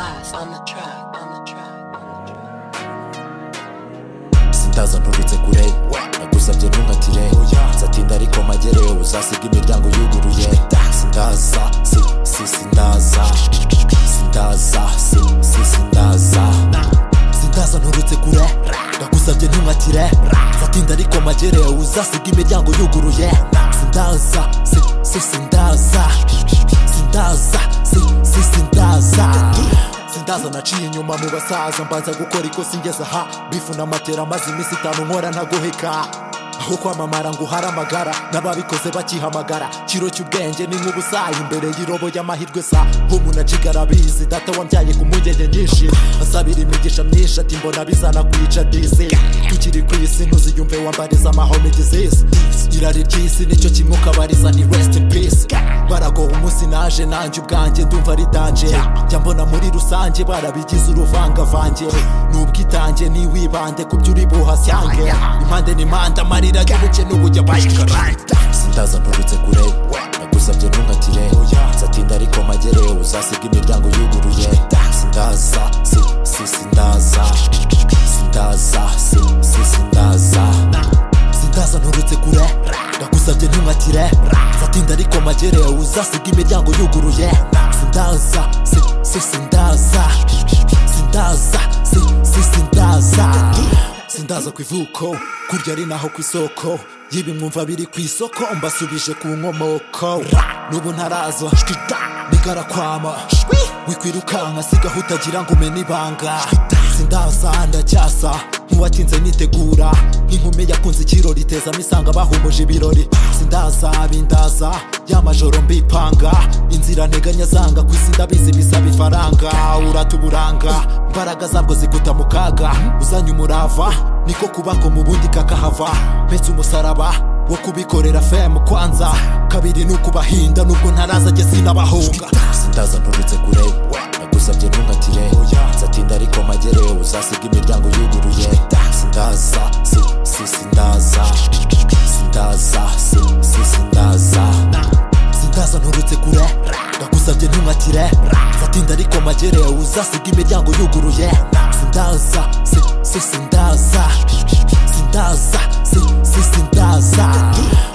Blast on the track, Sindaza nturutse kure nagusabye ntunkatire nzatinda ariko magere uzasiga imiryango yuguruye sindaza sindaza nturutse kure nagusabye ntunkatire nzatinda ariko magere uzasiga imiryango yuguruye sindaza naciye inyuma mu basaza mbanza gukora ikosa ingeze aha bifu n'amatera maze iminsi 5 nkora ntagoheka aho kwamamara ngo uharamagara n'ababikoze bakihamagara kiro cy'ubwenge ni nk'ubusayi imbere y'irobo y'amahirwe sa umuntu acigara bizi data wambyaye ku mpungenge nyinshi asabira imigisha myinshi ati mbona bizana kwica disi tukiri ku isi ntuziyumve wambariza amahome disease irari ry'isi nicyo kimwe ukabariza ni rest in peace barago umunsi naje nanjye ubwanjye ndumva ari danje njya mbona muri rusange barabigize uruvangavange n'ubwitange niwibande ku byo uri buhasyange impande n'impande amarira y'ubuke n'ubujya bashikara sindaza nturutse kure nagusabye ntunkatire nzatinda ariko magere uzasiga imiryango yuguruye sindaza nturutse kure nagusabye ntunkatire nzatinda ariko magere uzasiga imiryango yuguruye sindaza ku ivuko kurya ari naho ku isoko yibi mwumva biri ku isoko mbasubije ku nkomoko n'ubu ntaraza nigara kwama wikwirukanka sigaho utagira ngo umene ibanga sindaza ndacyasa nkuwatinze nitegura nk'inkumi yakunze ikirori itezamo isanga bahumuje ibirori bindaza y'amajoro mbipanga inzira nteganya zanga ku isi ndabizi bisaba ifaranga uratuburanga imbaraga zabwo ziguta mu kaga uzanye umurava niko kubako mu bundi kakahava mpetse umusaraba wo kubikorera femu kwanza kabiri nukubahinda nubwo ntaraza jye sinabahunga sindaza nturutse kure nagusabye ntunkatire nzatinda ariko magere uzasiga imiryango yuguruye sindaza nturutse kure nagusabye ntunkatire nzatinda ariko magere uzasiga imiryango yuguruye sindaza